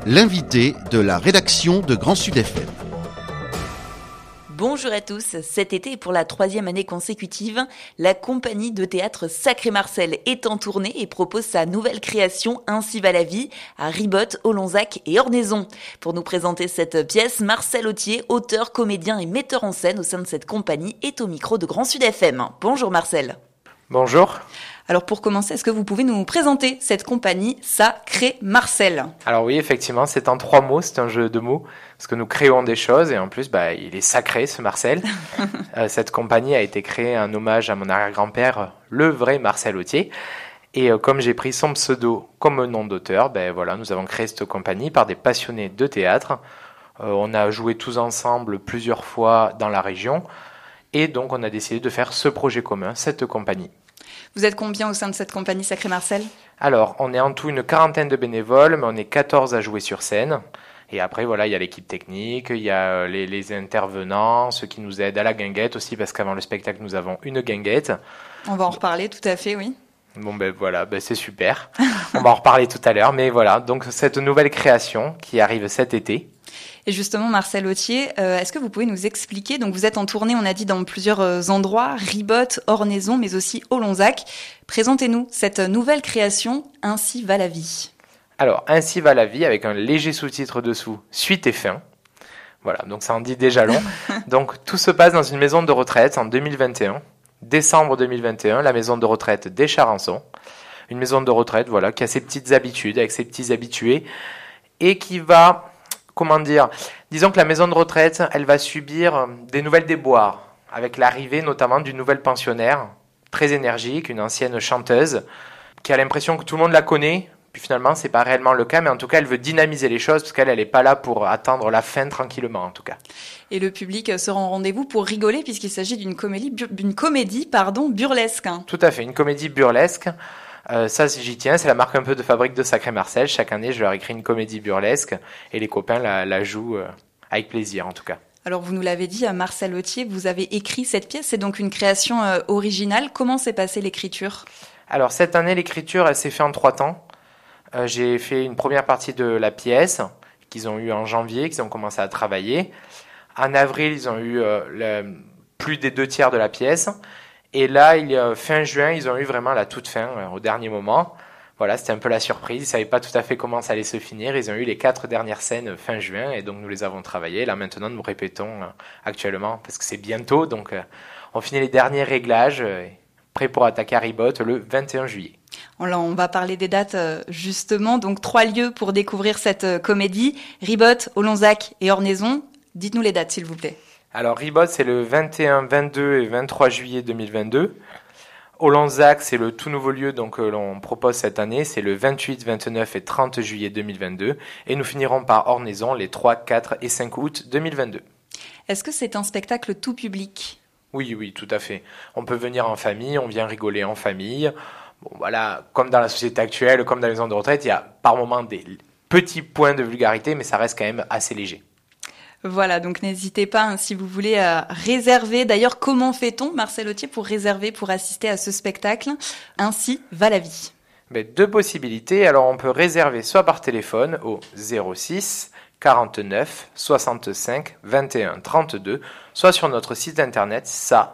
L'invité de la rédaction de Grand Sud FM. Bonjour à tous, cet été et pour la 3e année consécutive, la compagnie de théâtre Sacré Marcel est en tournée et propose sa nouvelle création Ainsi va la vie à Ribot, Olonzac et Ornaison. Pour nous présenter cette pièce, Marcel Authier, auteur, comédien et metteur en scène au sein de cette compagnie, est au micro de Grand Sud FM. Bonjour Marcel. Bonjour. Alors pour commencer, est-ce que vous pouvez nous présenter cette compagnie Sacré Marcel ? Alors oui, effectivement, c'est en 3 mots, c'est un jeu de mots, parce que nous créons des choses et en plus, il est sacré ce Marcel. Cette compagnie a été créée en hommage à mon arrière-grand-père, le vrai Marcel Authier. Et comme j'ai pris son pseudo comme nom d'auteur, nous avons créé cette compagnie par des passionnés de théâtre. On a joué tous ensemble plusieurs fois dans la région et donc on a décidé de faire ce projet commun, cette compagnie. Vous êtes combien au sein de cette compagnie Sacré Marcel ? Alors, on est en tout une 40aine de bénévoles, mais on est 14 à jouer sur scène. Et après, il y a l'équipe technique, il y a les intervenants, ceux qui nous aident à la guinguette aussi, parce qu'avant le spectacle, nous avons une guinguette. On va en reparler, tout à fait, oui. Bon, c'est super. On va en reparler tout à l'heure. Mais voilà, donc cette nouvelle création qui arrive cet été. Et justement, Marcel Authier, est-ce que vous pouvez nous expliquer, donc vous êtes en tournée, on a dit, dans plusieurs endroits, Ribot, Ornaison, mais aussi Olonzac. Présentez-nous cette nouvelle création, Ainsi va la vie. Alors, Ainsi va la vie, avec un léger sous-titre dessous, suite et fin. Voilà, donc ça en dit déjà long. Donc, tout se passe dans une maison de retraite en 2021. Décembre 2021, la maison de retraite des Charançons. Une maison de retraite, qui a ses petites habitudes, avec ses petits habitués, et qui va... disons que la maison de retraite, elle va subir des nouvelles déboires, avec l'arrivée notamment d'une nouvelle pensionnaire, très énergique, une ancienne chanteuse, qui a l'impression que tout le monde la connaît, puis finalement c'est pas réellement le cas, mais en tout cas elle veut dynamiser les choses, parce qu'elle n'est pas là pour attendre la fin tranquillement en tout cas. Et le public sera en rendez-vous pour rigoler, puisqu'il s'agit d'une comédie burlesque. Tout à fait, une comédie burlesque. Ça, j'y tiens, c'est la marque un peu de fabrique de Sacré Marcel. Chaque année, je leur écris une comédie burlesque et les copains la jouent avec plaisir en tout cas. Alors vous nous l'avez dit, Marcel Authier, vous avez écrit cette pièce, c'est donc une création originale. Comment s'est passée l'écriture ? Alors cette année, l'écriture, elle s'est faite en 3 temps. J'ai fait une première partie de la pièce qu'ils ont eue en janvier, qu'ils ont commencé à travailler. En avril, ils ont eu plus des 2 tiers de la pièce. Et là, fin juin, ils ont eu vraiment la toute fin, au dernier moment. Voilà, c'était un peu la surprise. Ils ne savaient pas tout à fait comment ça allait se finir. Ils ont eu les 4 dernières scènes fin juin, et donc nous les avons travaillées. Là, maintenant, nous répétons actuellement, parce que c'est bientôt. Donc, on finit les derniers réglages, prêts pour attaquer à Ribot le 21 juillet. On va parler des dates, justement. Donc, 3 lieux pour découvrir cette comédie. Ribot, Olonzac et Ornaison. Dites-nous les dates, s'il vous plaît. Alors, Ribot, c'est le 21, 22 et 23 juillet 2022. Olonzac, c'est le tout nouveau lieu que l'on propose cette année. C'est le 28, 29 et 30 juillet 2022. Et nous finirons par Ornaison les 3, 4 et 5 août 2022. Est-ce que c'est un spectacle tout public ? Oui, tout à fait. On peut venir en famille, on vient rigoler en famille. Comme dans la société actuelle, comme dans les maisons de retraite, il y a par moments des petits points de vulgarité, mais ça reste quand même assez léger. Voilà, donc n'hésitez pas si vous voulez réserver. D'ailleurs, comment fait-on, Marcel Authier, pour réserver, pour assister à ce spectacle ? Ainsi va la vie. 2 possibilités. Alors, on peut réserver soit par téléphone au 06 49 65 21 32, soit sur notre site internet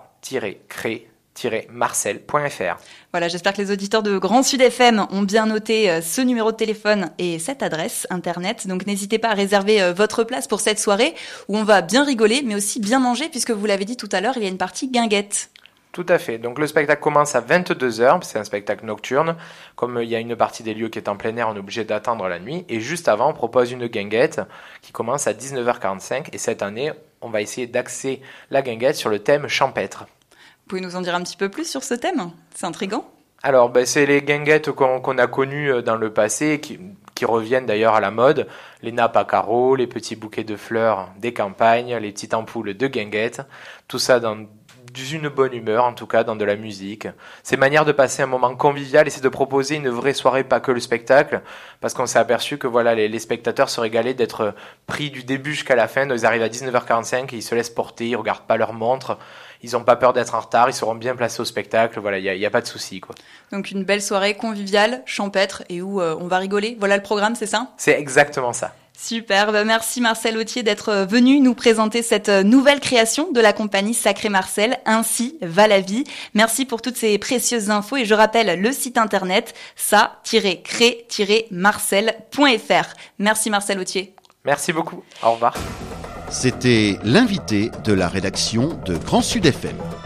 sa-cré-marcel.fr. Voilà, j'espère que les auditeurs de Grand Sud FM ont bien noté ce numéro de téléphone et cette adresse internet. Donc n'hésitez pas à réserver votre place pour cette soirée où on va bien rigoler, mais aussi bien manger, puisque vous l'avez dit tout à l'heure, il y a une partie guinguette. Tout à fait. Donc le spectacle commence à 22h, c'est un spectacle nocturne. Comme il y a une partie des lieux qui est en plein air, on est obligé d'attendre la nuit. Et juste avant, on propose une guinguette qui commence à 19h45. Et cette année, on va essayer d'axer la guinguette sur le thème champêtre. Vous pouvez nous en dire un petit peu plus sur ce thème ? C'est intriguant. Alors, c'est les guinguettes qu'on a connues dans le passé, qui reviennent d'ailleurs à la mode. Les nappes à carreaux, les petits bouquets de fleurs des campagnes, les petites ampoules de guinguettes. Tout ça dans une bonne humeur, en tout cas, dans de la musique. C'est une manière de passer un moment convivial et c'est de proposer une vraie soirée, pas que le spectacle, parce qu'on s'est aperçu que les spectateurs se régalaient d'être pris du début jusqu'à la fin. Donc, ils arrivent à 19h45 et ils se laissent porter, ils regardent pas leur montre, ils n'ont pas peur d'être en retard, ils seront bien placés au spectacle, il y a pas de souci, quoi. Donc une belle soirée conviviale, champêtre et où on va rigoler. Voilà le programme, c'est ça ? C'est exactement ça. Super, merci Marcel Authier d'être venu nous présenter cette nouvelle création de la compagnie Sacré Marcel, Ainsi va la vie. Merci pour toutes ces précieuses infos et je rappelle le site internet sa-cré-marcel.fr. Merci Marcel Authier. Merci beaucoup, au revoir. C'était l'invité de la rédaction de Grand Sud FM.